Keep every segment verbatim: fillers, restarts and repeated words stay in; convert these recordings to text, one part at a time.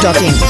Dot in.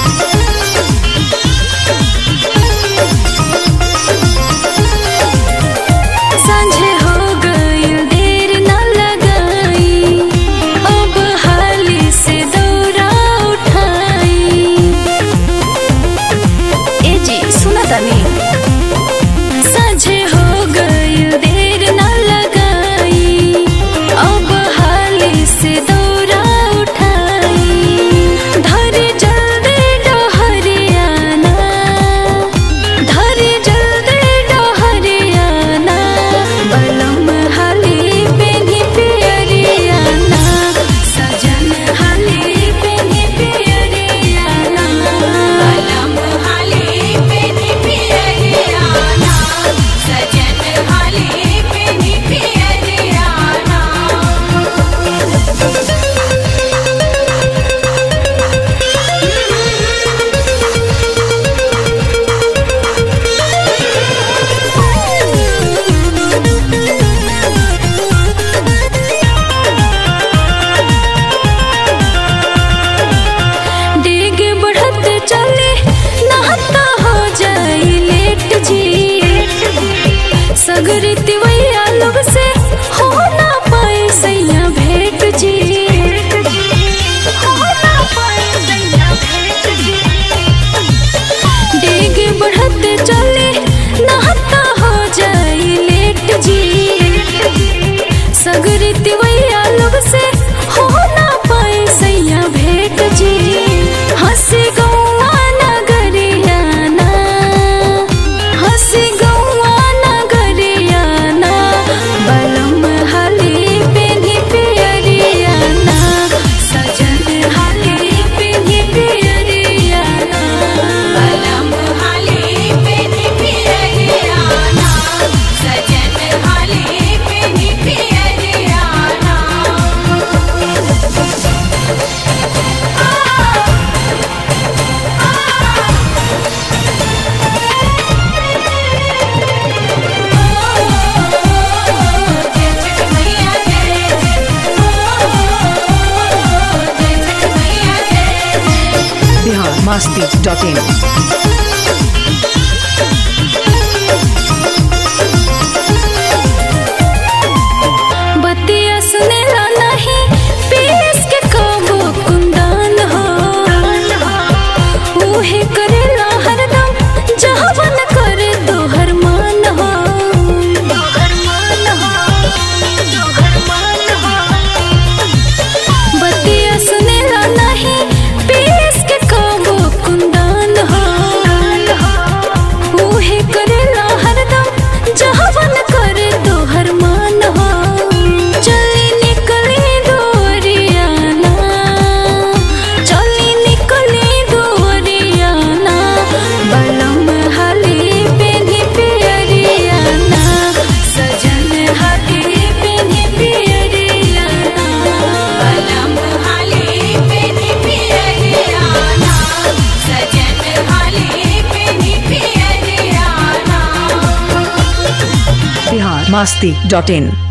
Masti dot in. बतिया सुनेला नहीं पीस के कबो कुंदन हो, उहे करेला हरदम जहावन करे तोहर मान हो, तोहर मान हो, तोहर मान हो। बतिया सुनेला नहीं पीस के कबो कुंदन हो, उहे करेला हरदम जहावन करे तोहर मान हो। चली निकली दोरियाना, चली निकली दोरियाना, बलम हाली पेनी पियरियाना, सजन हाली पेनी पियरियाना, बलम हाली पेनी पियरियाना, सजन हाली पेनी पियरियाना। बिहार मस्ती डॉट इन।